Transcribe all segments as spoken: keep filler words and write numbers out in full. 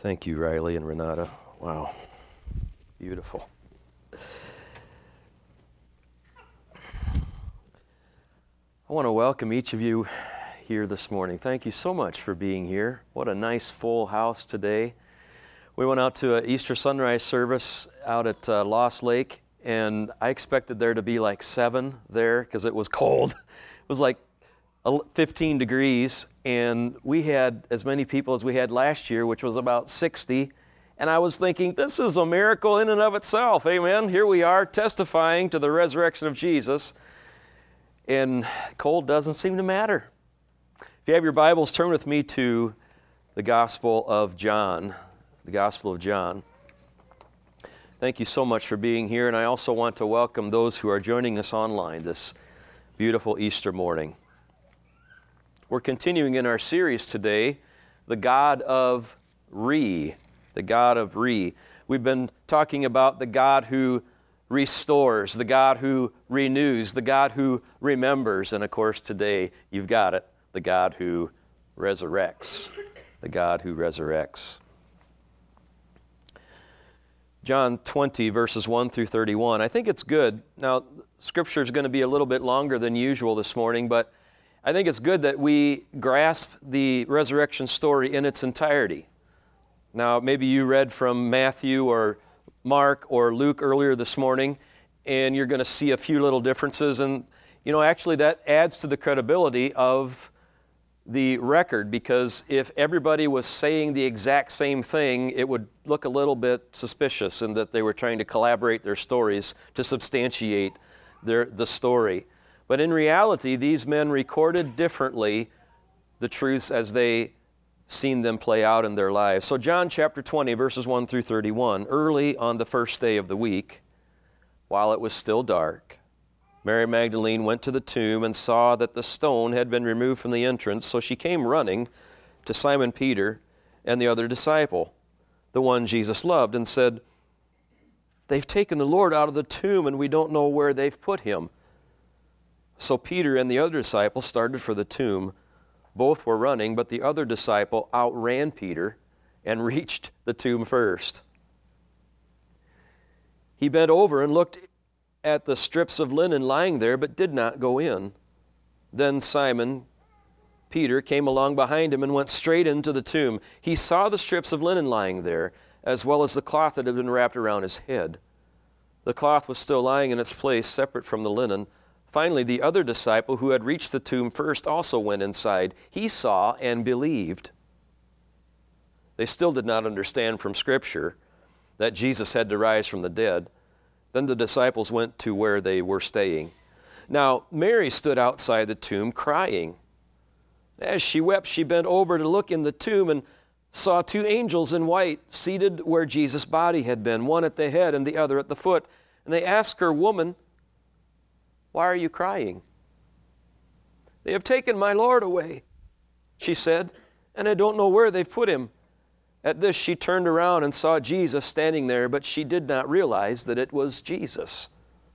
Thank you, Riley and Renata. Wow, beautiful. I want to welcome each of you here this morning. Thank you so much for being here. What a nice full house today. We went out to an Easter sunrise service out at uh, Lost Lake, and I expected there to be like seven there because it was cold. It was like fifteen degrees, and we had as many people as we had last year, which was about sixty. And I was thinking, this is a miracle in and of itself. Amen. Here we are testifying to the resurrection of Jesus, and cold doesn't seem to matter. If you have your Bibles, turn with me to the Gospel of John. The Gospel of John. Thank you so much for being here, and I also want to welcome those who are joining us online this beautiful Easter morning. We're continuing in our series today, The God of Re, the God of Re. We've been talking about the God who restores, the God who renews, the God who remembers, and of course today, you've got it, the God who resurrects, the God who resurrects. John twenty, verses one through thirty-one. I think it's good. Now, Scripture is going to be a little bit longer than usual this morning, but I think it's good that we grasp the resurrection story in its entirety. Now, maybe you read from Matthew or Mark or Luke earlier this morning, and you're going to see a few little differences. And, you know, actually that adds to the credibility of the record, because if everybody was saying the exact same thing, it would look a little bit suspicious in that they were trying to collaborate their stories to substantiate their the story. But in reality, these men recorded differently the truths as they seen them play out in their lives. So John chapter twenty, verses one through thirty-one, early on the first day of the week, while it was still dark, Mary Magdalene went to the tomb and saw that the stone had been removed from the entrance. So she came running to Simon Peter and the other disciple, the one Jesus loved, and said, "They've taken the Lord out of the tomb, and we don't know where they've put him." So Peter and the other disciple started for the tomb. Both were running, but the other disciple outran Peter and reached the tomb first. He bent over and looked at the strips of linen lying there, but did not go in. Then Simon Peter came along behind him and went straight into the tomb. He saw the strips of linen lying there, as well as the cloth that had been wrapped around his head. The cloth was still lying in its place, separate from the linen. Finally, the other disciple who had reached the tomb first also went inside. He saw and believed. They still did not understand from Scripture that Jesus had to rise from the dead. Then the disciples went to where they were staying. Now, Mary stood outside the tomb crying. As she wept, she bent over to look in the tomb and saw two angels in white seated where Jesus' body had been, one at the head and the other at the foot. And they asked her, "Woman, why are you crying?" "They have taken my Lord away," she said, "and I don't know where they've put him." At this, she turned around and saw Jesus standing there, but she did not realize that it was Jesus.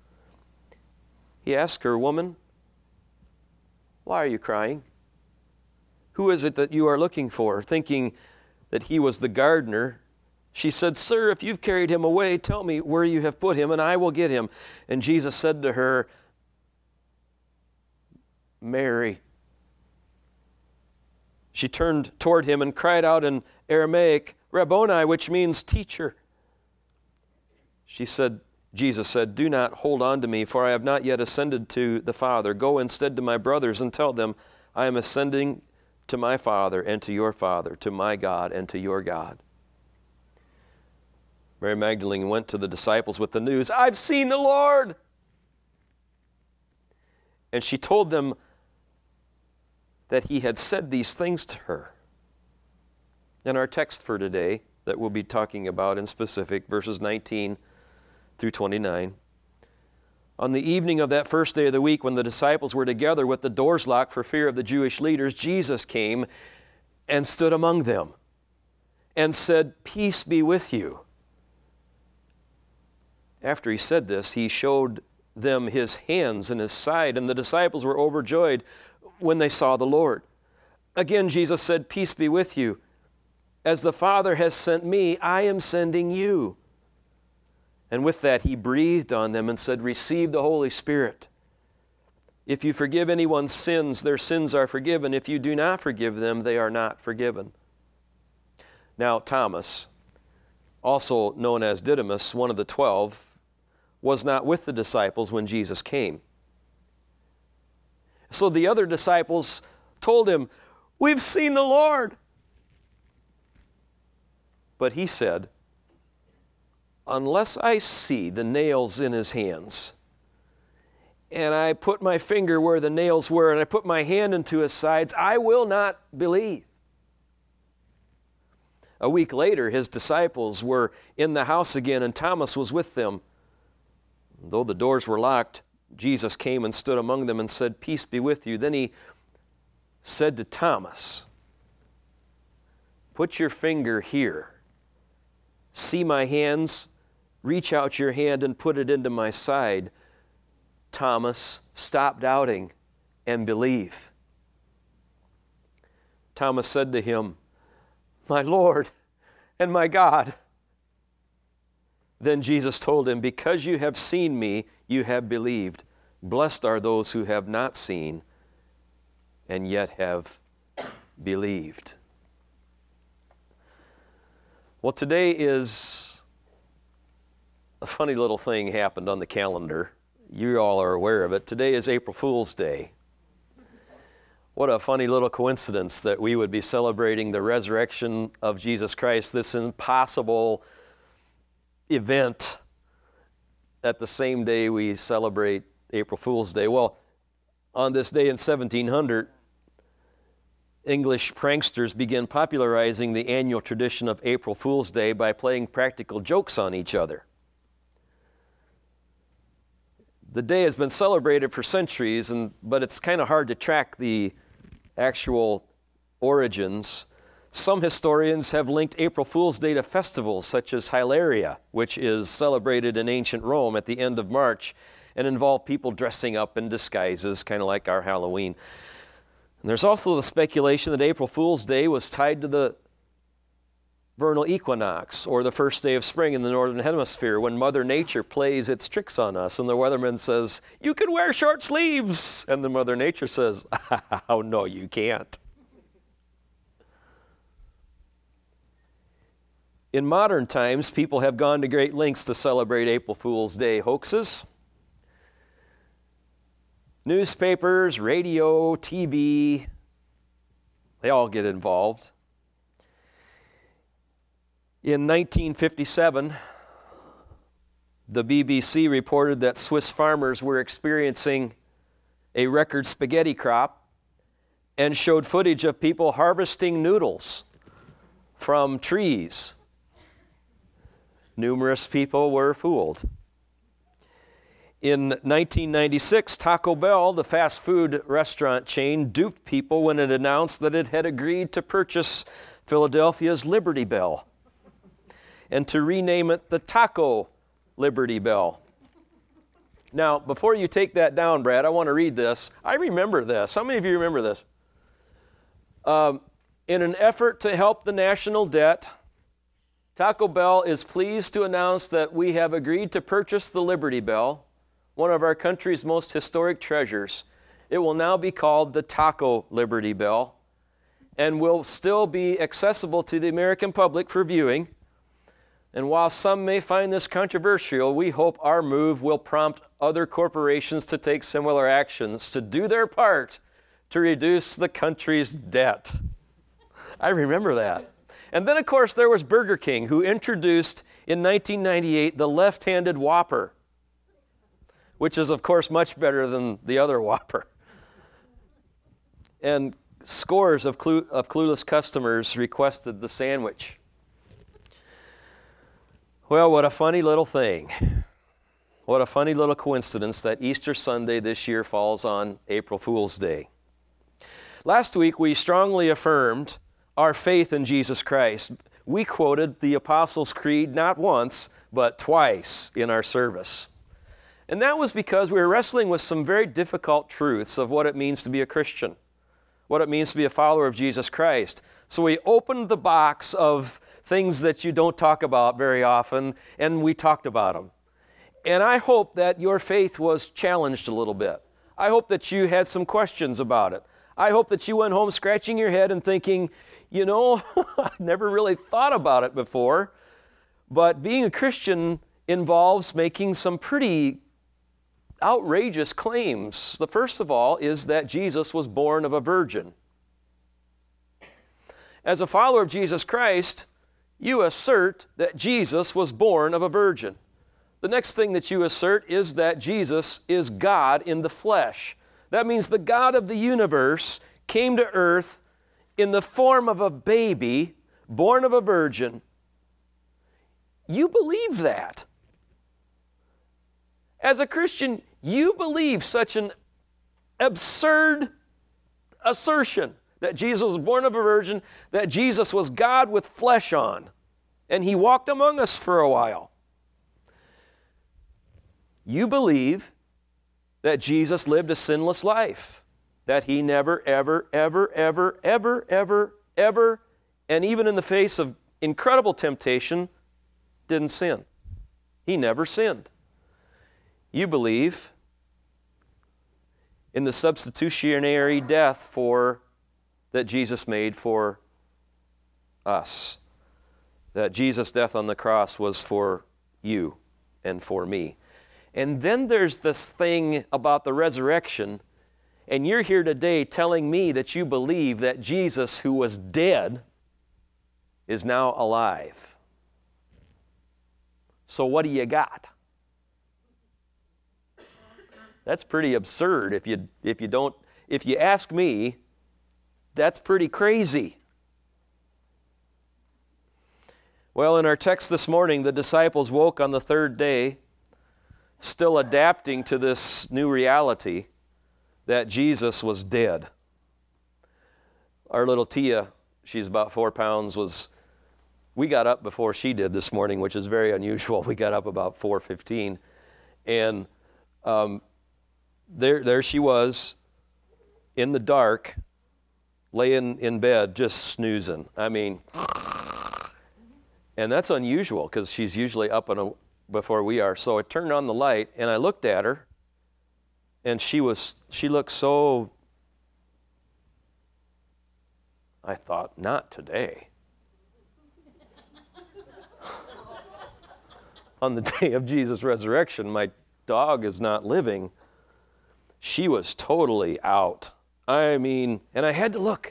He asked her, "Woman, why are you crying? Who is it that you are looking for?" Thinking that he was the gardener, she said, "Sir, if you've carried him away, tell me where you have put him, and I will get him." And Jesus said to her, "Mary." She turned toward him and cried out in Aramaic, "Rabboni," which means teacher. She said, Jesus said, "Do not hold on to me, for I have not yet ascended to the Father. Go instead to my brothers and tell them, I am ascending to my Father and to your Father, to my God and to your God." Mary Magdalene went to the disciples with the news, "I've seen the Lord." And she told them that he had said these things to her. And our text for today that we'll be talking about in specific, verses nineteen through twenty-nine. On the evening of that first day of the week, when the disciples were together with the doors locked for fear of the Jewish leaders, Jesus came and stood among them and said, "Peace be with you." After he said this, he showed them his hands and his side, and the disciples were overjoyed when they saw the Lord. Again, Jesus said, "Peace be with you." As the Father has sent me, I am sending you." And with that, he breathed on them and said, "Receive the Holy Spirit. If you forgive anyone's sins, their sins are forgiven. If you do not forgive them, they are not forgiven." Now, Thomas, also known as Didymus, one of the twelve, was not with the disciples when Jesus came. So the other disciples told him, "We've seen the Lord." But he said, "Unless I see the nails in his hands, and I put my finger where the nails were, and I put my hand into his sides, I will not believe." A week later, his disciples were in the house again, and Thomas was with them. Though the doors were locked, Jesus came and stood among them and said, "Peace be with you." Then he said to Thomas, "Put your finger here. See my hands? Reach out your hand and put it into my side. Thomas, stop doubting and believe." Thomas said to him, "My Lord and my God." Then Jesus told him, "Because you have seen me, you have believed. Blessed are those who have not seen and yet have believed." Well, today is a funny little thing happened on the calendar. You all are aware of it. Today is April Fool's Day. What a funny little coincidence that we would be celebrating the resurrection of Jesus Christ, this impossible event, at the same day we celebrate April Fool's Day. Well, on this day in seventeen hundred, English pranksters began popularizing the annual tradition of April Fool's Day by playing practical jokes on each other. The day has been celebrated for centuries, and, but it's kind of hard to track the actual origins. Some historians have linked April Fool's Day to festivals such as Hilaria, which is celebrated in ancient Rome at the end of March and involve people dressing up in disguises, kind of like our Halloween. And there's also the speculation that April Fool's Day was tied to the vernal equinox, or the first day of spring in the northern hemisphere, when Mother Nature plays its tricks on us, and the weatherman says, "You can wear short sleeves," and the Mother Nature says, "Oh, no, you can't." In modern times, people have gone to great lengths to celebrate April Fool's Day hoaxes. Newspapers, radio, T V, they all get involved. In nineteen fifty-seven, the B B C reported that Swiss farmers were experiencing a record spaghetti crop and showed footage of people harvesting noodles from trees. Numerous people were fooled. In nineteen ninety-six, Taco Bell, the fast food restaurant chain, duped people when it announced that it had agreed to purchase Philadelphia's Liberty Bell and to rename it the Taco Liberty Bell. Now, before you take that down, Brad, I want to read this. I remember this. How many of you remember this? Um, in an effort to help the national debt, Taco Bell is pleased to announce that we have agreed to purchase the Liberty Bell, one of our country's most historic treasures. It will now be called the Taco Liberty Bell and will still be accessible to the American public for viewing. And while some may find this controversial, we hope our move will prompt other corporations to take similar actions to do their part to reduce the country's debt. I remember that. And then, of course, there was Burger King, who introduced in nineteen ninety-eight the left-handed Whopper, which is, of course, much better than the other Whopper. And scores of, clue, of clueless customers requested the sandwich. Well, what a funny little thing. What a funny little coincidence that Easter Sunday this year falls on April Fool's Day. Last week, we strongly affirmed our faith in Jesus Christ. We quoted the Apostles' Creed not once, but twice in our service. And that was because we were wrestling with some very difficult truths of what it means to be a Christian, what it means to be a follower of Jesus Christ. So we opened the box of things that you don't talk about very often, and we talked about them. And I hope that your faith was challenged a little bit. I hope that you had some questions about it. I hope that you went home scratching your head and thinking, you know, I never really thought about it before. But being a Christian involves making some pretty outrageous claims. The first of all is that Jesus was born of a virgin. As a follower of Jesus Christ, you assert that Jesus was born of a virgin. The next thing that you assert is that Jesus is God in the flesh. That means the God of the universe came to earth in the form of a baby born of a virgin. You believe that. As a Christian, you believe such an absurd assertion that Jesus was born of a virgin, that Jesus was God with flesh on, and He walked among us for a while. You believe that Jesus lived a sinless life, that He never, ever, ever, ever, ever, ever, ever, and even in the face of incredible temptation, didn't sin. He never sinned. You believe in the substitutionary death for that Jesus made for us. That Jesus' death on the cross was for you and for me. And then there's this thing about the resurrection, and you're here today telling me that you believe that Jesus, who was dead, is now alive. So what do you got? That's pretty absurd if you if you don't if you ask me, that's pretty crazy. Well, in our text this morning, the disciples woke on the third day, still adapting to this new reality that Jesus was dead. Our little Tia, she's about four pounds, was, we got up before she did this morning, which is very unusual. We got up about four fifteen, and um, there, there she was in the dark, laying in bed, just snoozing. I mean, and that's unusual because she's usually up and before we are. So I turned on the light and I looked at her, and she was she looked so, I thought, not today. On the day of Jesus' resurrection, my dog is not living. She was totally out. I mean, and I had to look.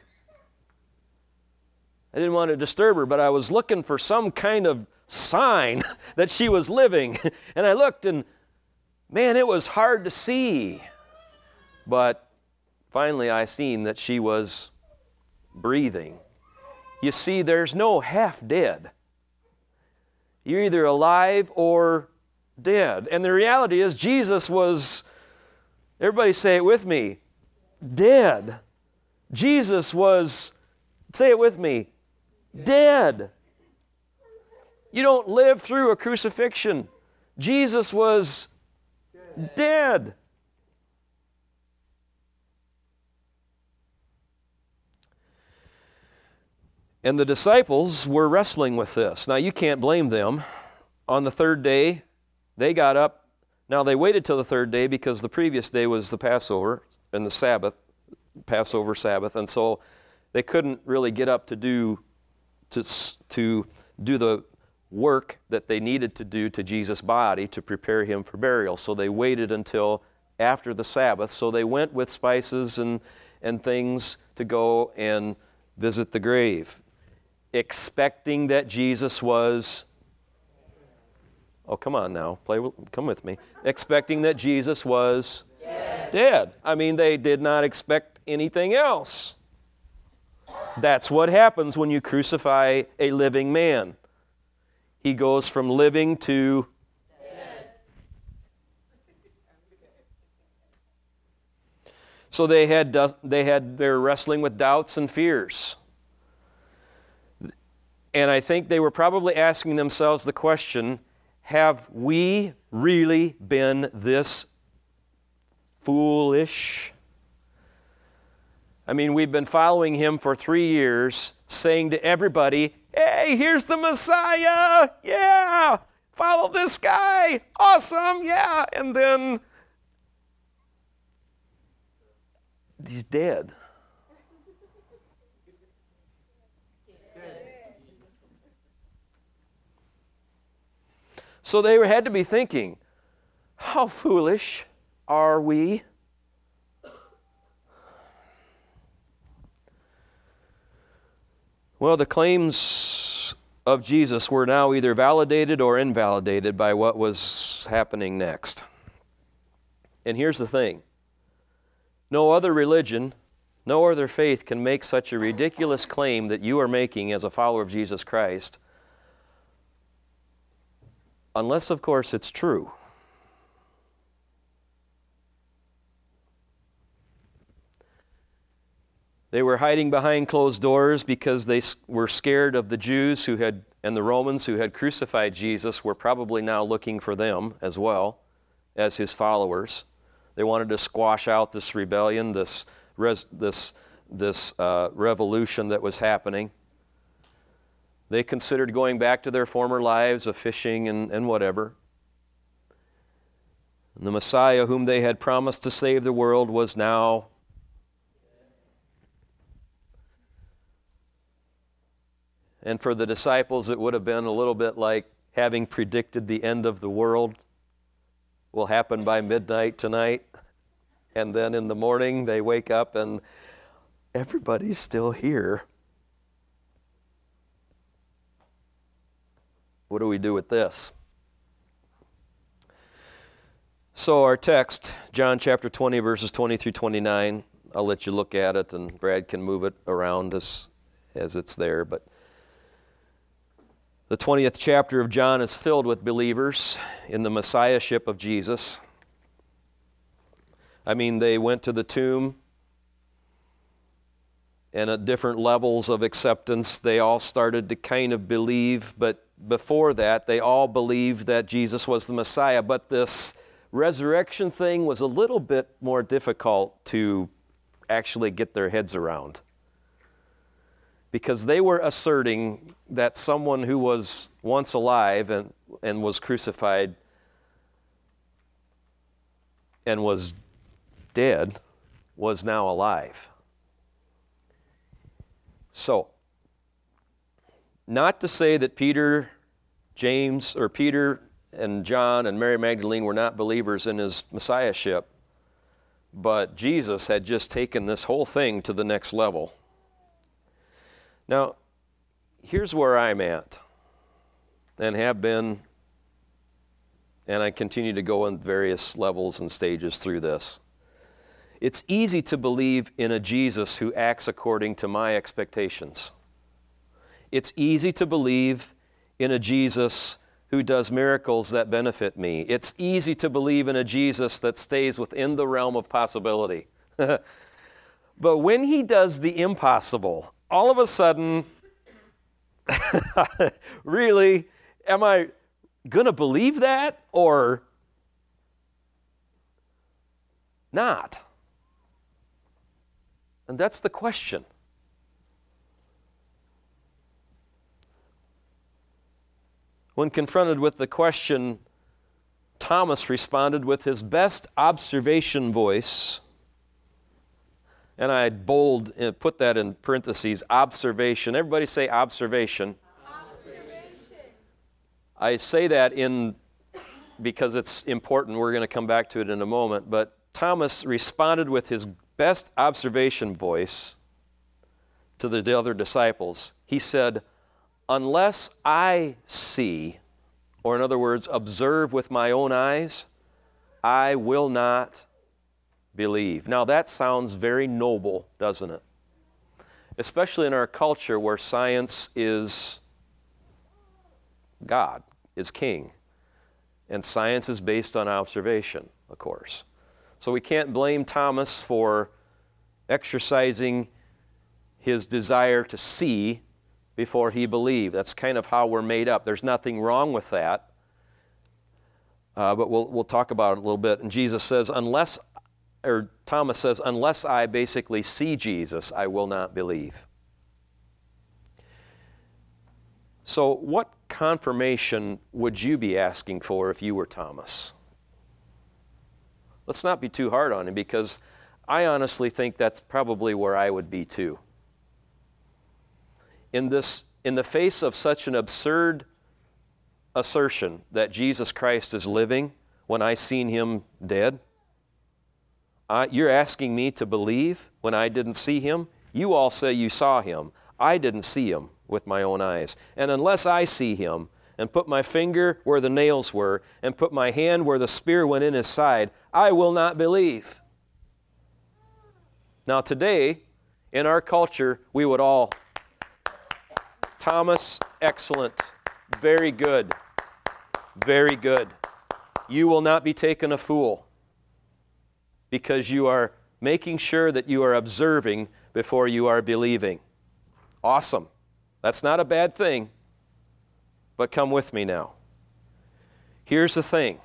I didn't want to disturb her, but I was looking for some kind of sign that she was living. And I looked, and man, it was hard to see. But finally I seen that she was breathing. You see, there's no half dead. You're either alive or dead. And the reality is Jesus was, everybody say it with me, dead. Jesus was, say it with me, dead. You don't live through a crucifixion. Jesus was dead. dead. And the disciples were wrestling with this. Now, you can't blame them. On the third day, they got up. Now, they waited till the third day because the previous day was the Passover and the Sabbath, Passover Sabbath, and so they couldn't really get up to do to to do the work that they needed to do to Jesus' body to prepare Him for burial. So they waited until after the Sabbath. So they went with spices and and things to go and visit the grave, expecting that Jesus was, oh, come on now, play with, come with me, expecting that Jesus was dead. dead. I mean, they did not expect anything else. That's what happens when you crucify a living man. He goes from living to dead. So they had they had they were wrestling with doubts and fears. And I think they were probably asking themselves the question, have we really been this foolish? I mean, we've been following Him for three years, saying to everybody, hey, here's the Messiah, yeah, follow this guy, awesome, yeah, and then he's dead. So they had to be thinking, how foolish are we? Well, the claims of Jesus were now either validated or invalidated by what was happening next. And here's the thing. No other religion, no other faith can make such a ridiculous claim that you are making as a follower of Jesus Christ, unless, of course, it's true. They were hiding behind closed doors because they were scared of the Jews who had, and the Romans who had crucified Jesus were probably now looking for them as well as his followers. They wanted to squash out this rebellion, this res, this this uh, revolution that was happening. They considered going back to their former lives of fishing and, and whatever. And the Messiah whom they had promised to save the world was now And for the disciples, it would have been a little bit like having predicted the end of the world will happen by midnight tonight. And then in the morning, they wake up and everybody's still here. What do we do with this? So our text, John chapter twenty, verses twenty through twenty-nine, I'll let you look at it, and Brad can move it around as, as it's there. But the twentieth chapter of John is filled with believers in the Messiahship of Jesus. I mean, they went to the tomb, and at different levels of acceptance, they all started to kind of believe, but before that, they all believed that Jesus was the Messiah. But this resurrection thing was a little bit more difficult to actually get their heads around, because they were asserting that someone who was once alive and, and was crucified and was dead was now alive. So, not to say that Peter, James, or Peter and John and Mary Magdalene were not believers in his messiahship, but Jesus had just taken this whole thing to the next level. Now, here's where I'm at, and have been, and I continue to go in various levels and stages through this. It's easy to believe in a Jesus who acts according to my expectations. It's easy to believe in a Jesus who does miracles that benefit me. It's easy to believe in a Jesus that stays within the realm of possibility. But when he does the impossible, all of a sudden, really, am I going to believe that or not? And that's the question. When confronted with the question, Thomas responded with his best observation voice. And I bold, put that in parentheses, observation. Everybody say observation. Observation. I say that in because it's important. We're going to come back to it in a moment. But Thomas responded with his best observation voice to the other disciples. He said, unless I see, or in other words, observe with my own eyes, I will not believe. Now that sounds very noble, doesn't it? Especially in our culture where science is God, is king. And science is based on observation, of course. So we can't blame Thomas for exercising his desire to see before he believed. That's kind of how we're made up. There's nothing wrong with that. Uh, but we'll we'll talk about it a little bit. And Jesus says, unless, or Thomas says, unless I basically see Jesus, I will not believe. So what confirmation would you be asking for if you were Thomas? Let's not be too hard on him, because I honestly think that's probably where I would be too. In this, in the face of such an absurd assertion that Jesus Christ is living when I seen him dead, uh, you're asking me to believe when I didn't see him? You all say you saw him. I didn't see him with my own eyes. And unless I see him and put my finger where the nails were and put my hand where the spear went in his side, I will not believe. Now today, in our culture, we would all, Thomas, excellent, very good, very good. You will not be taken a fool, because you are making sure that you are observing before you are believing. Awesome. That's not a bad thing, but come with me now. Here's the thing.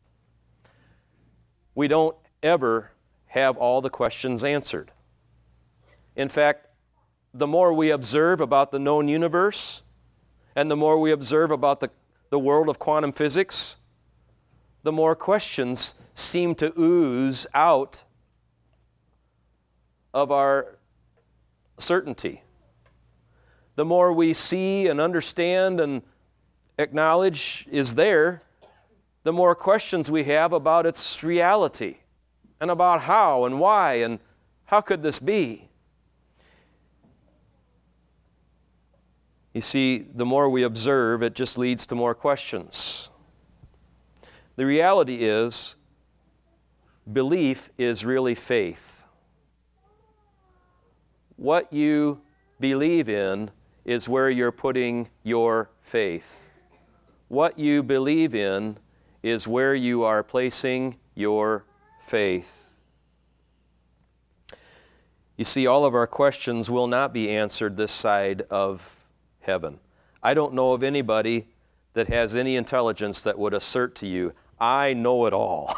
We don't ever have all the questions answered. In fact, the more we observe about the known universe, and the more we observe about the, the world of quantum physics, the more questions seem to ooze out of our certainty. The more we see and understand and acknowledge is there, the more questions we have about its reality and about how and why and how could this be. You see, the more we observe, it just leads to more questions. The reality is, belief is really faith. What you believe in is where you're putting your faith. What you believe in is where you are placing your faith. You see, all of our questions will not be answered this side of heaven. I don't know of anybody that has any intelligence that would assert to you, I know it all.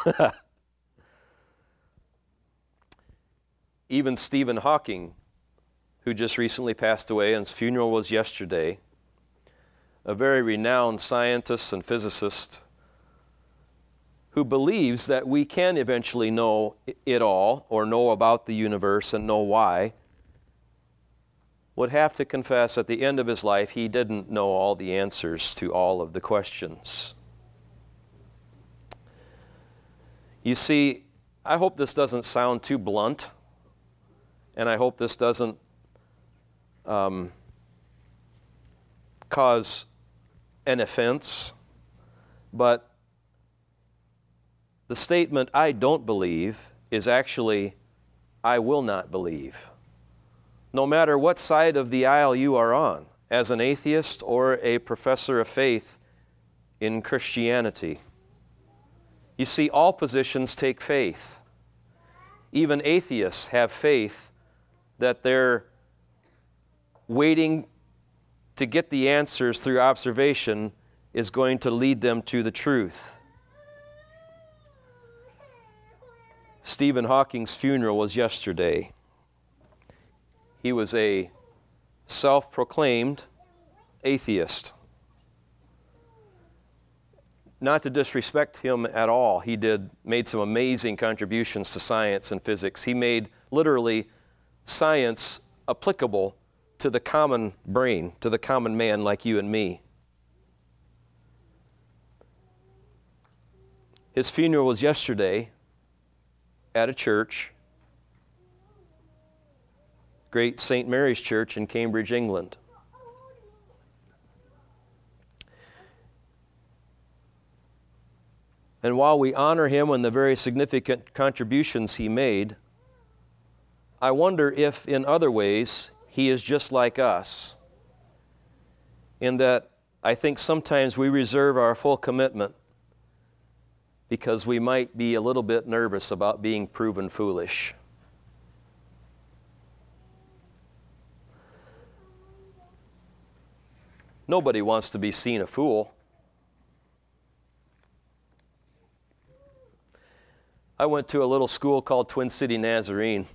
Even Stephen Hawking, who just recently passed away, and his funeral was yesterday, a very renowned scientist and physicist who believes that we can eventually know it all, or know about the universe and know why, would have to confess at the end of his life he didn't know all the answers to all of the questions. You see, I hope this doesn't sound too blunt, and I hope this doesn't um, cause an offense, but the statement, I don't believe, is actually, I will not believe. No matter what side of the aisle you are on, as an atheist or a professor of faith in Christianity. You see, all positions take faith. Even atheists have faith that they're waiting to get the answers through observation is going to lead them to the truth. Stephen Hawking's funeral was yesterday. He was a self-proclaimed atheist. Not to disrespect him at all, he did made some amazing contributions to science and physics. He made literally science applicable to the common brain, to the common man like you and me. His funeral was yesterday at a church, Great Saint Mary's Church in Cambridge, England. And while we honor him and the very significant contributions he made, I wonder if in other ways he is just like us, in that I think sometimes we reserve our full commitment because we might be a little bit nervous about being proven foolish. Nobody wants to be seen a fool. I went to a little school called Twin City Nazarene.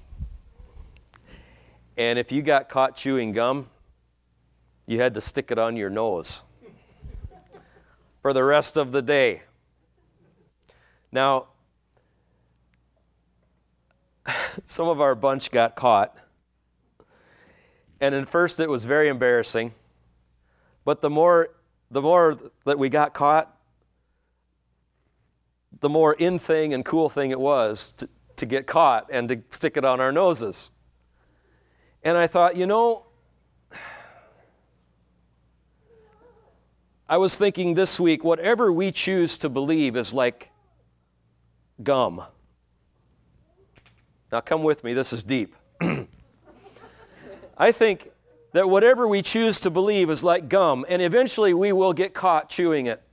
And if you got caught chewing gum, you had to stick it on your nose. for the rest of the day. Now, some of our bunch got caught. And at first it was very embarrassing. But the more the more that we got caught, the more in thing and cool thing it was to, to get caught and to stick it on our noses. And I thought, you know, I was thinking this week, whatever we choose to believe is like gum. Now come with me, this is deep. I think that whatever we choose to believe is like gum, and eventually we will get caught chewing it.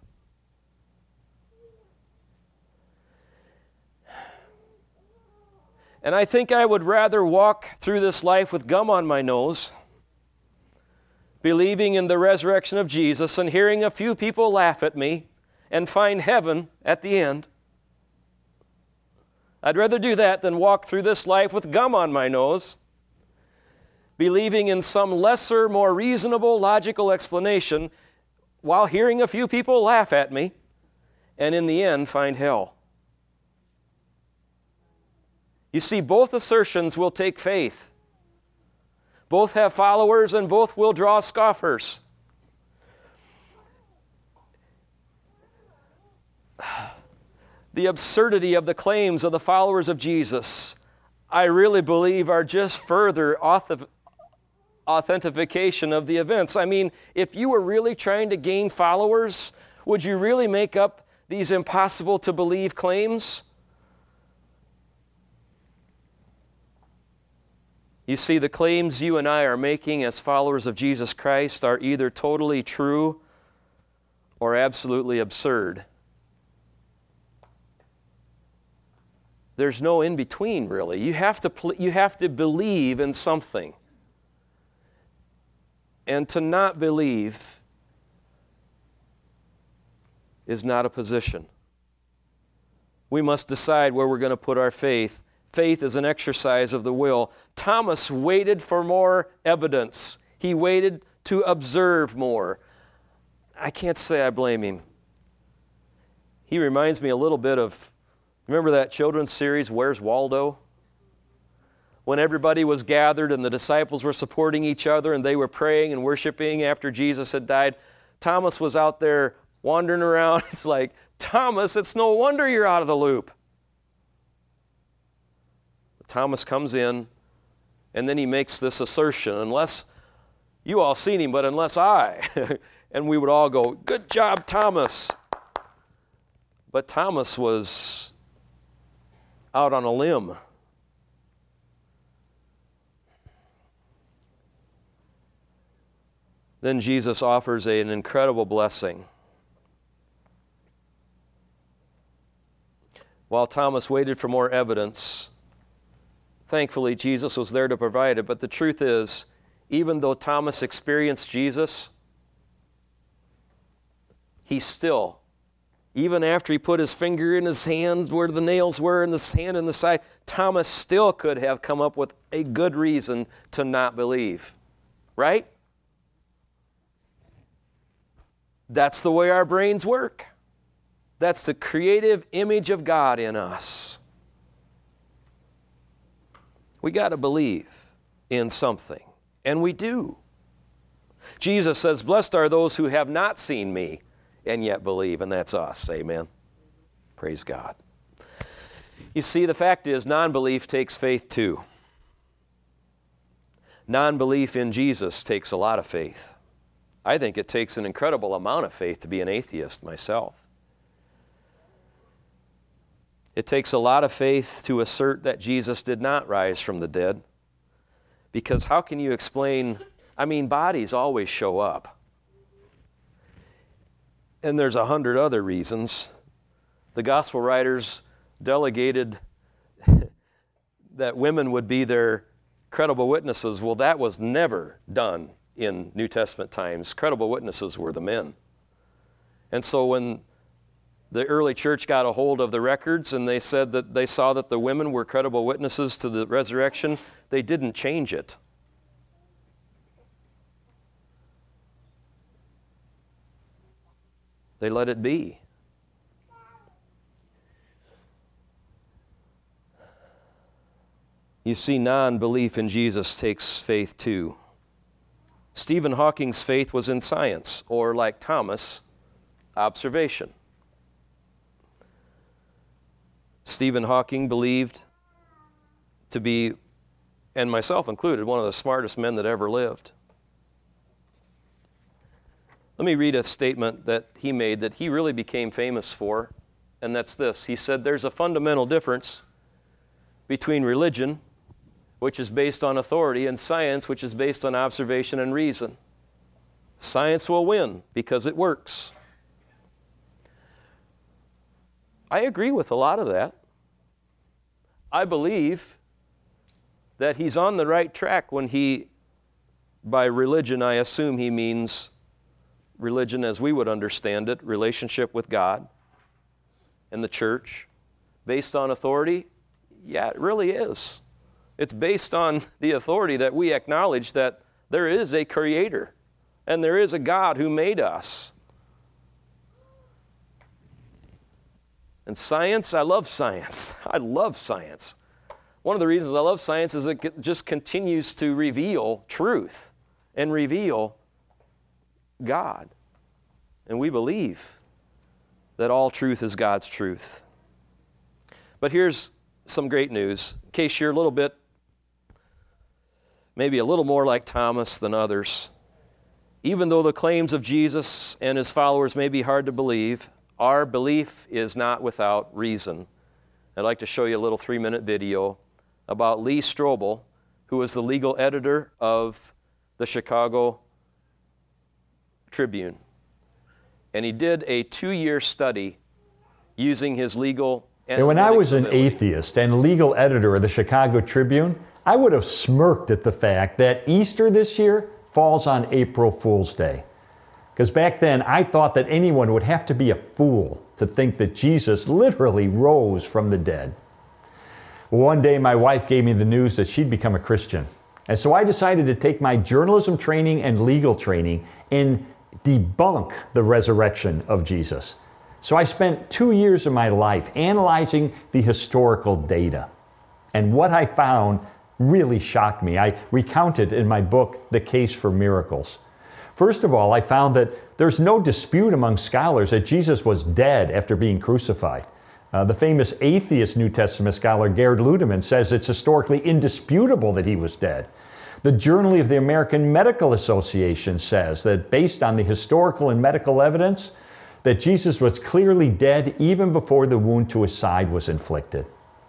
And I think I would rather walk through this life with gum on my nose, believing in the resurrection of Jesus and hearing a few people laugh at me and find heaven at the end. I'd rather do that than walk through this life with gum on my nose, believing in some lesser, more reasonable, logical explanation while hearing a few people laugh at me and in the end find hell. You see, both assertions will take faith. Both have followers and both will draw scoffers. The absurdity of the claims of the followers of Jesus, I really believe, are just further authentication of the events. I mean, if you were really trying to gain followers, would you really make up these impossible to believe claims? You see, the claims you and I are making as followers of Jesus Christ are either totally true or absolutely absurd. There's no in between, really. You have to pl- you have to believe in something. And to not believe is not a position. We must decide where we're going to put our faith. Faith is an exercise of the will. Thomas waited for more evidence. He waited to observe more. I can't say I blame him. He reminds me a little bit of, remember that children's series, Where's Waldo? When everybody was gathered and the disciples were supporting each other and they were praying and worshiping after Jesus had died, Thomas was out there wandering around. It's like, Thomas, it's no wonder you're out of the loop. Thomas comes in, and then he makes this assertion, unless, you all seen him, but unless I. And we would all go, good job, Thomas. But Thomas was out on a limb. Then Jesus offers a, an incredible blessing. While Thomas waited for more evidence, thankfully, Jesus was there to provide it. But the truth is, even though Thomas experienced Jesus, he still, even after he put his finger in his hand where the nails were and the hand in the side, Thomas still could have come up with a good reason to not believe. Right? That's the way our brains work. That's the creative image of God in us. We got to believe in something, and we do. Jesus says, blessed are those who have not seen me and yet believe, and that's us. Amen. Praise God. You see, the fact is, non-belief takes faith too. Non-belief in Jesus takes a lot of faith. I think it takes an incredible amount of faith to be an atheist myself. It takes a lot of faith to assert that Jesus did not rise from the dead. Because how can you explain, I mean, bodies always show up. And there's a hundred other reasons. The gospel writers delegated that women would be their credible witnesses. Well, that was never done in New Testament times. Credible witnesses were the men. And so when the early church got a hold of the records and they said that they saw that the women were credible witnesses to the resurrection, they didn't change it. They let it be. You see, non-belief in Jesus takes faith too. Stephen Hawking's faith was in science, or like Thomas, observation. Stephen Hawking believed to be, and myself included, one of the smartest men that ever lived. Let me read a statement that he made that he really became famous for, and that's this. He said, "There's a fundamental difference between religion, which is based on authority, and science, which is based on observation and reason. Science will win because it works." I agree with a lot of that. I believe that he's on the right track when he, by religion, I assume he means religion as we would understand it, relationship with God and the church. Based on authority? Yeah, it really is. It's based on the authority that we acknowledge that there is a creator and there is a God who made us. And science, I love science. I love science. One of the reasons I love science is it just continues to reveal truth and reveal God. And we believe that all truth is God's truth. But here's some great news. In case you're a little bit, maybe a little more like Thomas than others, even though the claims of Jesus and his followers may be hard to believe, our belief is not without reason. I'd like to show you a little three-minute video about Lee Strobel, who was the legal editor of the Chicago Tribune. And he did a two-year study using his legal and when I was an atheist and legal editor of the Chicago Tribune, I would have smirked at the fact that Easter this year falls on April Fool's Day. Because back then, I thought that anyone would have to be a fool to think that Jesus literally rose from the dead. One day, my wife gave me the news that she'd become a Christian. And so I decided to take my journalism training and legal training and debunk the resurrection of Jesus. So I spent two years of my life analyzing the historical data. And what I found really shocked me. I recount it in my book, The Case for Miracles. First of all, I found that there's no dispute among scholars that Jesus was dead after being crucified. Uh, the famous atheist New Testament scholar Gerhard Ludemann says it's historically indisputable that he was dead. The Journal of the American Medical Association says that based on the historical and medical evidence, that Jesus was clearly dead even before the wound to his side was inflicted.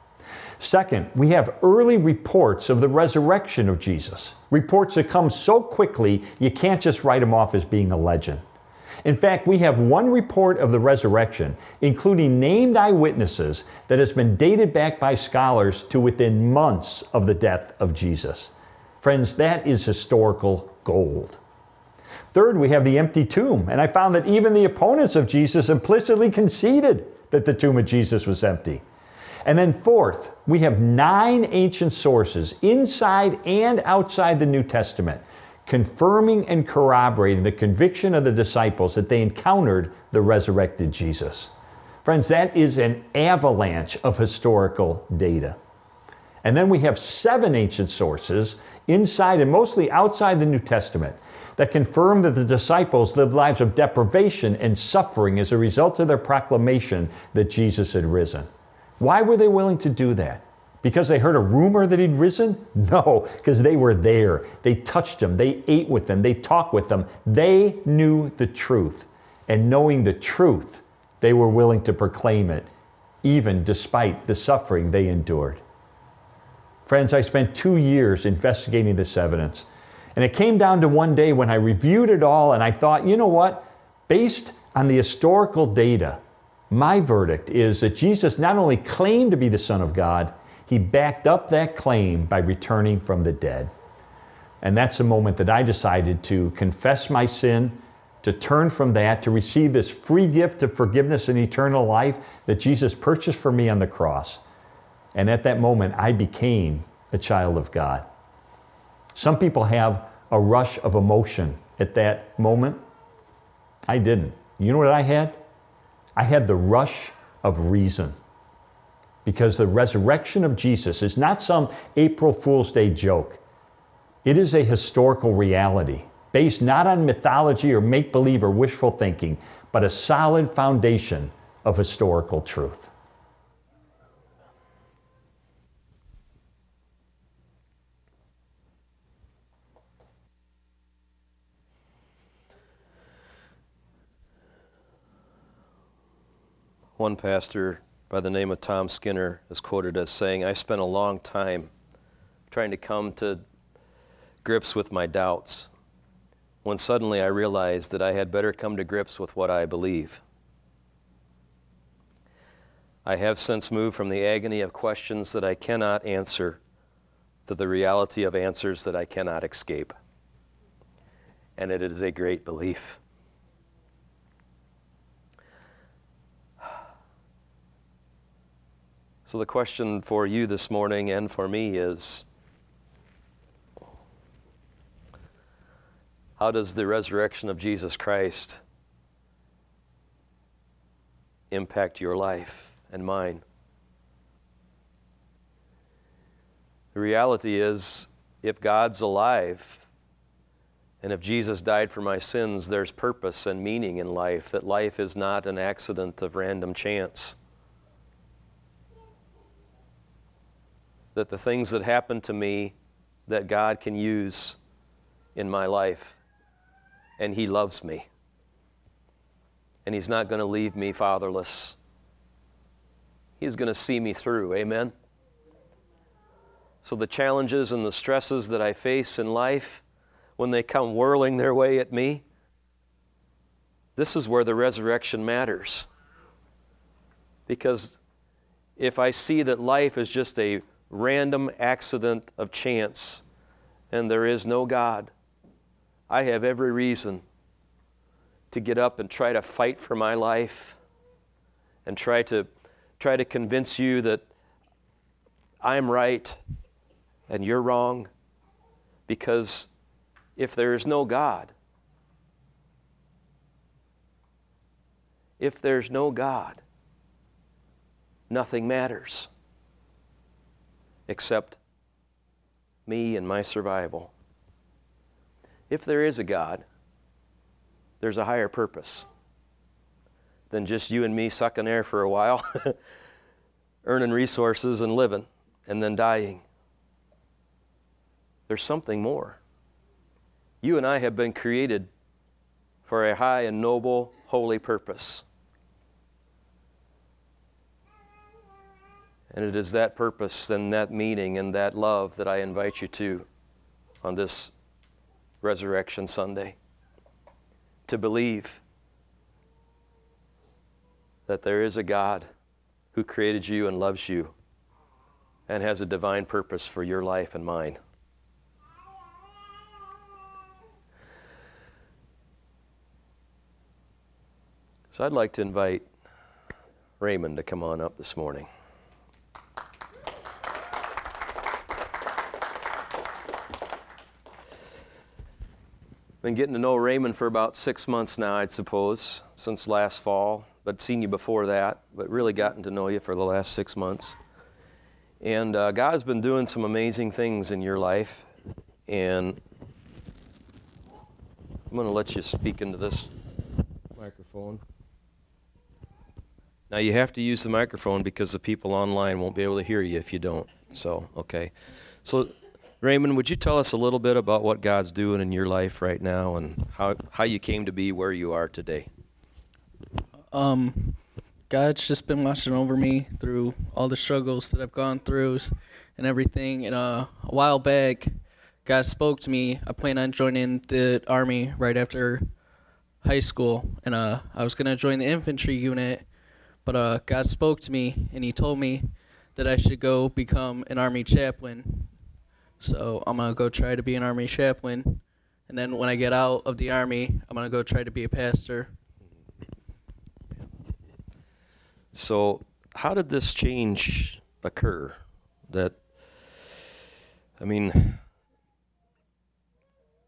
Second, we have early reports of the resurrection of Jesus. Reports that come so quickly, you can't just write them off as being a legend. In fact, we have one report of the resurrection, including named eyewitnesses, that has been dated back by scholars to within months of the death of Jesus. Friends, that is historical gold. Third, we have the empty tomb, and I found that even the opponents of Jesus implicitly conceded that the tomb of Jesus was empty. And then fourth, we have nine ancient sources inside and outside the New Testament confirming and corroborating the conviction of the disciples that they encountered the resurrected Jesus. Friends, that is an avalanche of historical data. And then we have seven ancient sources inside and mostly outside the New Testament that confirm that the disciples lived lives of deprivation and suffering as a result of their proclamation that Jesus had risen. Why were they willing to do that? Because they heard a rumor that he'd risen? No, because they were there. They touched him. They ate with him. They talked with him. They knew the truth. And knowing the truth, they were willing to proclaim it, even despite the suffering they endured. Friends, I spent two years investigating this evidence. And it came down to one day when I reviewed it all and I thought, you know what? Based on the historical data, my verdict is that Jesus not only claimed to be the Son of God, he backed up that claim by returning from the dead. And that's the moment that I decided to confess my sin, to turn from that, to receive this free gift of forgiveness and eternal life that Jesus purchased for me on the cross. And at that moment, I became a child of God. Some people have a rush of emotion at that moment. I didn't. You know what I had? I had the rush of reason. Because the resurrection of Jesus is not some April Fool's Day joke. It is a historical reality, based not on mythology or make-believe or wishful thinking, but a solid foundation of historical truth. One pastor by the name of Tom Skinner is quoted as saying, "I spent a long time trying to come to grips with my doubts, when suddenly I realized that I had better come to grips with what I believe. I have since moved from the agony of questions that I cannot answer to the reality of answers that I cannot escape. And it is a great belief." So the question for you this morning and for me is, how does the resurrection of Jesus Christ impact your life and mine? The reality is, if God's alive, and if Jesus died for my sins, there's purpose and meaning in life, that life is not an accident of random chance. That the things that happen to me, that God can use in my life. And He loves me. And He's not going to leave me fatherless. He's going to see me through. Amen? So the challenges and the stresses that I face in life, when they come whirling their way at me, this is where the resurrection matters. Because if I see that life is just a random accident of chance and there is no God, I have every reason to get up and try to fight for my life and try to try to convince you that I'm right and you're wrong. Because if there is no God, if there's no God, nothing matters except me and my survival. If there is a God, there's a higher purpose than just you and me sucking air for a while, earning resources and living, and then dying. There's something more. You and I have been created for a high and noble, holy purpose. And it is that purpose and that meaning and that love that I invite you to on this Resurrection Sunday. To believe that there is a God who created you and loves you and has a divine purpose for your life and mine. So I'd like to invite Raymond to come on up this morning. Been getting to know Raymond for about six months now, I'd suppose, since last fall, but seen you before that, but really gotten to know you for the last six months. And uh, God's been doing some amazing things in your life, and I'm going to let you speak into this microphone. Now you have to use the microphone because the people online won't be able to hear you if you don't. So, okay. So, Raymond, would you tell us a little bit about what God's doing in your life right now and how how you came to be where you are today? Um, God's just been watching over me through all the struggles that I've gone through and everything. And uh, a while back, God spoke to me. I plan on joining the Army right after high school, and uh, I was going to join the infantry unit, but uh, God spoke to me, and He told me that I should go become an Army chaplain. So I'm going to go try to be an Army chaplain. And then when I get out of the Army, I'm going to go try to be a pastor. So how did this change occur? That, I mean,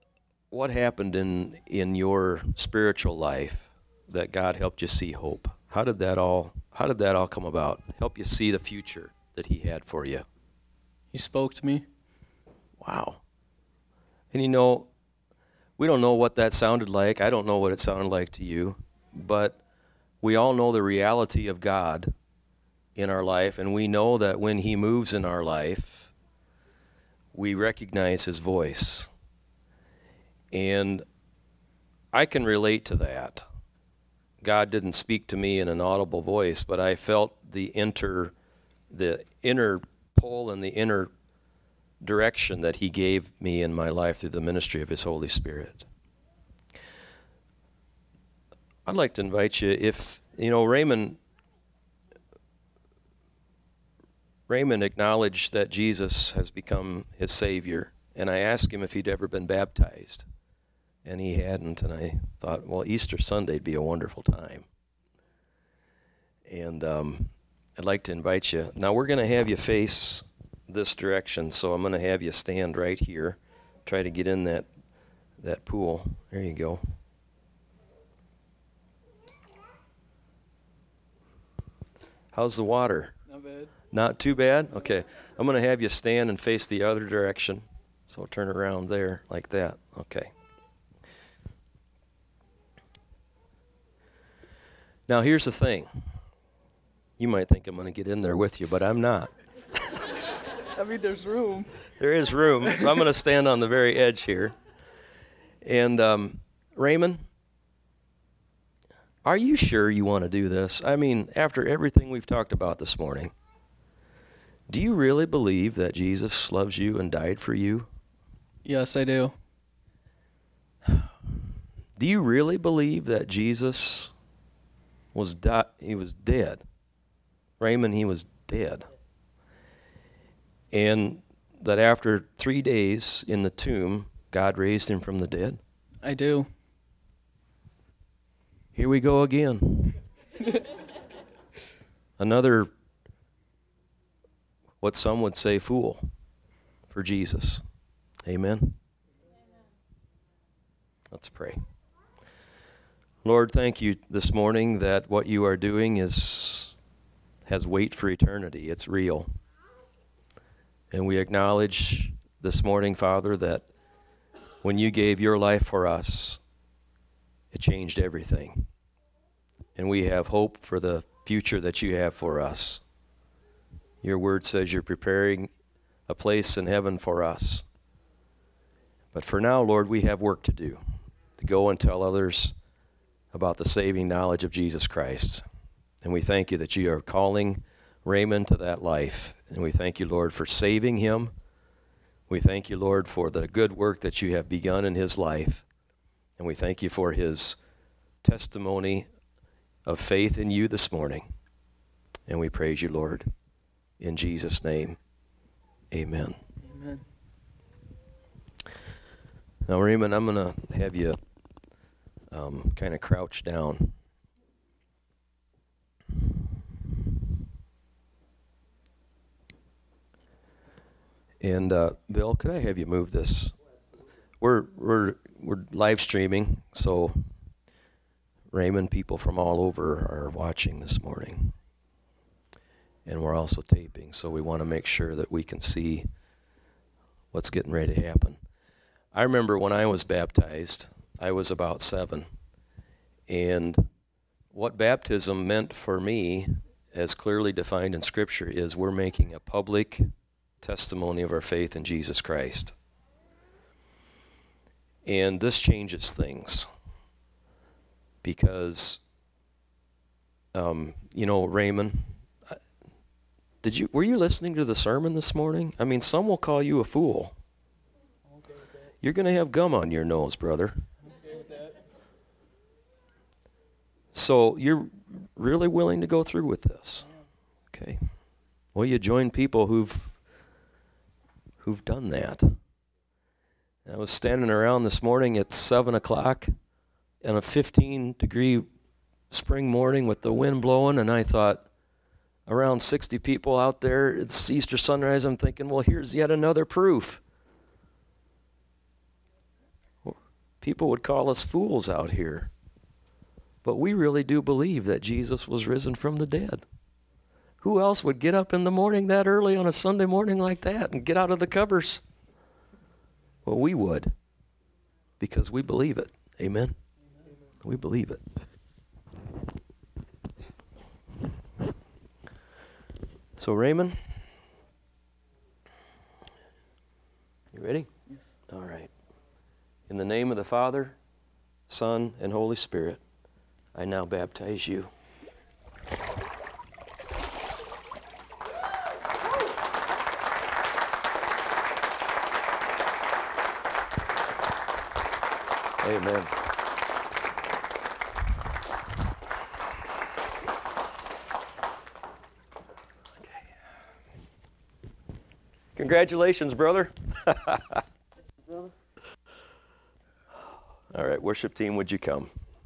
what happened in, in your spiritual life that God helped you see hope? How did that all how did that all come about? Help you see the future that he had for you. He spoke to me. Wow. And you know, we don't know what that sounded like. I don't know what it sounded like to you, but we all know the reality of God in our life, and we know that when he moves in our life, we recognize his voice. And I can relate to that. God didn't speak to me in an audible voice, but I felt the inter, the inner pull and the inner direction that he gave me in my life through the ministry of his Holy Spirit. I'd like to invite you, if, you know, Raymond, Raymond acknowledged that Jesus has become his Savior, and I asked him if he'd ever been baptized, and he hadn't, and I thought, well, Easter Sunday would be a wonderful time. And um, I'd like to invite you. Now, we're going to have you face this direction, so I'm going to have you stand right here. Try to get in that that pool. There you go. How's the water? Not bad. Not too bad? Okay. I'm going to have you stand and face the other direction. So turn around there like that. Okay. Now, here's the thing. You might think I'm going to get in there with you, but I'm not. I mean, there's room. There is room, so I'm going to stand on the very edge here. And um, Raymond, are you sure you want to do this? I mean, after everything we've talked about this morning, do you really believe that Jesus loves you and died for you? Yes, I do. Do you really believe that Jesus was di- he was dead? Raymond, he was dead. And that after three days in the tomb, God raised him from the dead? I do. Here we go again. Another, what some would say, fool for Jesus. Amen? Let's pray. Lord, thank you this morning that what you are doing is has weight for eternity. It's real. And we acknowledge this morning, Father, that when you gave your life for us, it changed everything. And we have hope for the future that you have for us. Your word says you're preparing a place in heaven for us. But for now, Lord, we have work to do, to go and tell others about the saving knowledge of Jesus Christ. And we thank you that you are calling Raymond to that life. And we thank you, Lord, for saving him. We thank you, Lord, for the good work that you have begun in his life. And we thank you for his testimony of faith in you this morning. And we praise you, Lord. In Jesus' name, amen. Amen. Now, Raymond, I'm going to have you um, kind of crouch down. And uh, Bill, could I have you move this? We're we're we're live streaming, so Raymond, people from all over are watching this morning, and we're also taping. So we want to make sure that we can see what's getting ready to happen. I remember when I was baptized, I was about seven, and what baptism meant for me, as clearly defined in Scripture, is we're making a public testimony of our faith in Jesus Christ. And this changes things because, um, you know, Raymond, did you were you listening to the sermon this morning? I mean, some will call you a fool. Okay with that. You're going to have gum on your nose, brother. Okay with that. So you're really willing to go through with this? Okay. Well, you join people who've who've done that. I was standing around this morning at seven o'clock on a fifteen degree spring morning with the wind blowing, and I thought, around sixty people out there, it's Easter sunrise. I'm thinking, well, here's yet another proof. People would call us fools out here. But we really do believe that Jesus was risen from the dead. Who else would get up in the morning that early on a Sunday morning like that and get out of the covers? Well, we would, because we believe it. Amen? We believe it. So, Raymond, you ready? Yes. All right. In the name of the Father, Son, and Holy Spirit, I now baptize you. Amen. Okay. Congratulations, brother. All right, worship team, would you come?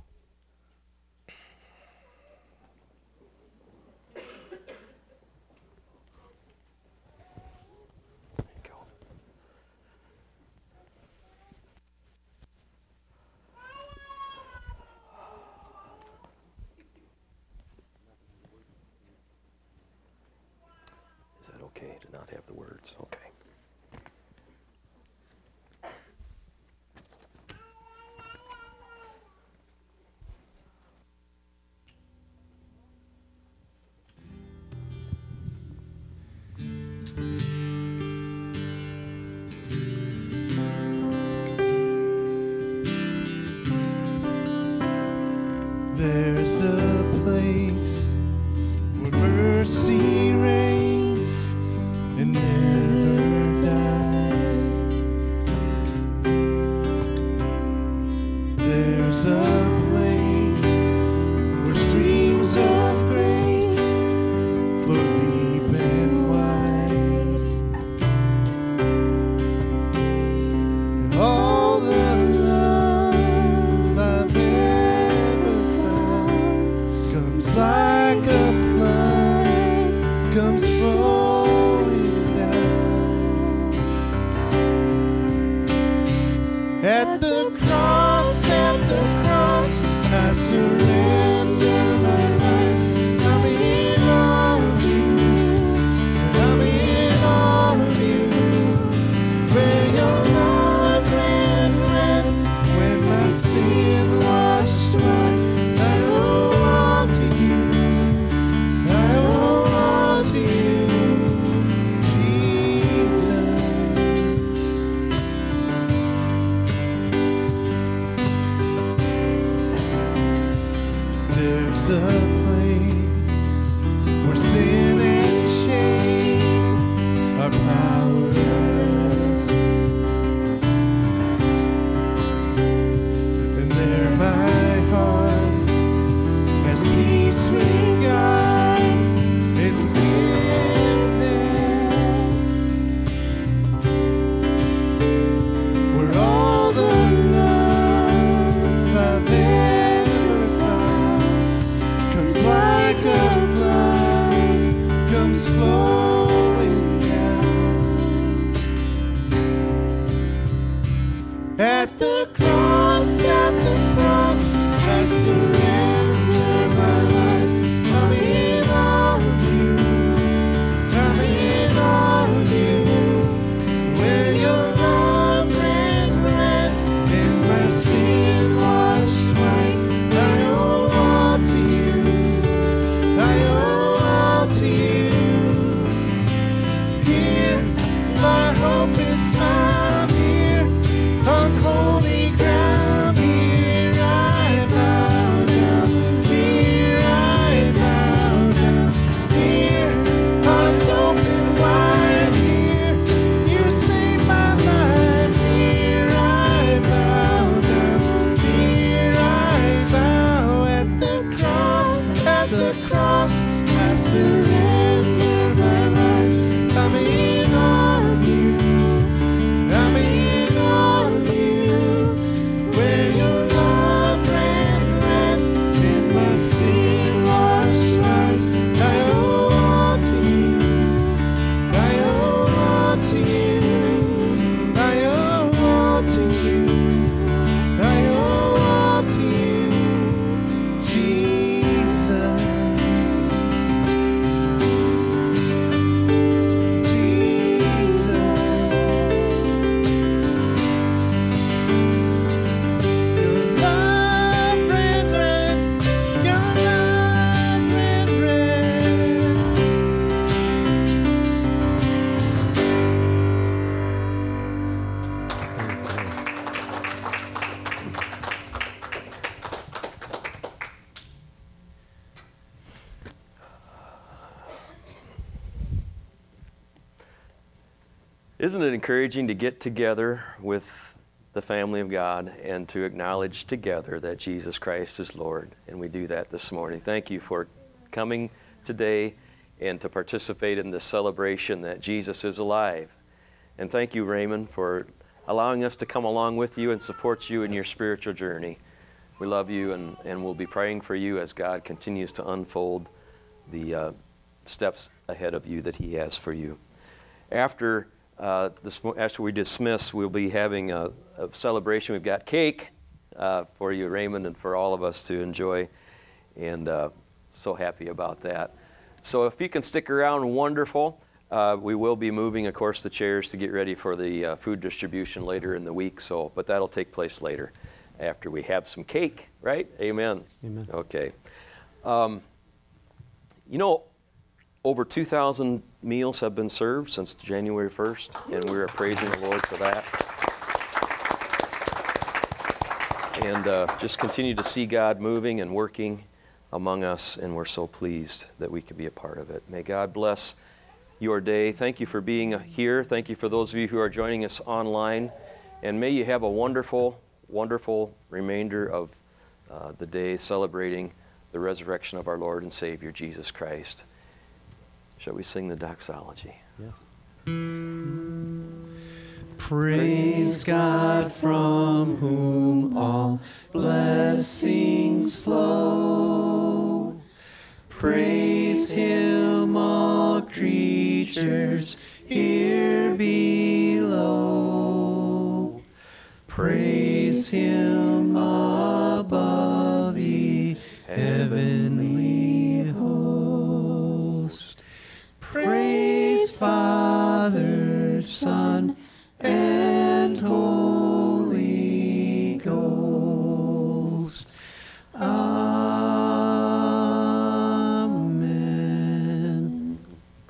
Is that okay to not have the words? Okay. There's a place where mercy reigns and never dies. There's a place where streams of grace flow deep and wide. And all the love I've ever found comes like a flood, comes flowing down. At the cross, at the cross, I surrender my life. I'm in all of you, and I'm in all of you. When your love ran red, when my sin washed white, I owe all to you. I owe all to you, Jesus. There's a place where sin and shame are powerless, and there my heart has peace with God and forgiveness, where all the love I've ever found comes like a flood, comes flowing down. Isn't it encouraging to get together with the family of God and to acknowledge together that Jesus Christ is Lord? And we do that this morning. Thank you for coming today and to participate in this celebration that Jesus is alive. And thank you, Raymond, for allowing us to come along with you and support you in your spiritual journey. We love you, and, and we'll be praying for you as God continues to unfold the uh, steps ahead of you that He has for you. After uh, this, after we dismiss, we'll be having a, a celebration. We've got cake uh, for you, Raymond, and for all of us to enjoy, and uh, so happy about that. So if you can stick around, wonderful. Uh, we will be moving, of course, the chairs to get ready for the uh, food distribution later in the week. So, but that'll take place later, after we have some cake, right? Amen. Amen. Okay. Um, you know, over two thousand meals have been served since January first, and we are praising the Lord for that. And uh, just continue to see God moving and working among us, and we're so pleased that we can be a part of it. May God bless your day. Thank you for being here. Thank you for those of you who are joining us online. And may you have a wonderful, wonderful remainder of uh, the day celebrating the resurrection of our Lord and Savior, Jesus Christ. Shall we sing the doxology? Yes. Praise God from whom all blessings flow. Praise Him, all creatures here below. Praise Him above the heavenly host. Praise Father, Son, and